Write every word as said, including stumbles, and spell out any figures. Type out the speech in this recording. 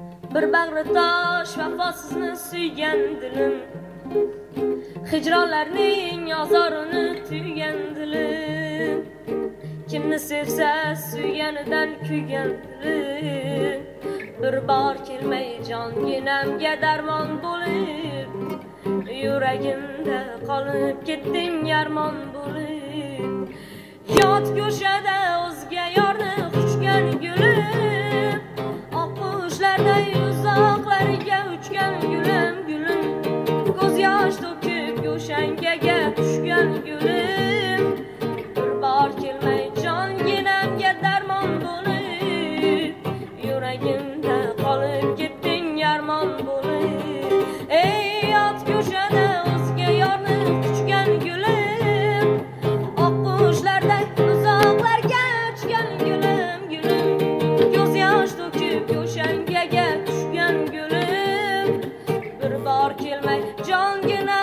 Bir bag'ri tosh vafosizni suygan dilim, hijronlarning azorini tuygan dilim, kimni sevsa suyganidan kuygan dilim, bir bor kelmay jonginamga darmon bo'lib, yuragimda qolib ketding armon bo'lib. Yot go'shada o'zga yorni quchgan gulim, oq qushlarday uzoqlarga uchgan gulim, gulim, ko'z yosh to'kib go'shangaga tushgan gulim, bir bor kelmay jonginamga darmon bo'lib, yuragimda qolib ketding armon bo'lib. Ey yot go'shada o'zga yorni quchgan gulim, oq qushlarday uzoqlarga uchgan gulim, gulim, ko'z yosh to'kib go'shangaga tushgan gulim, bir bor kelmay jongina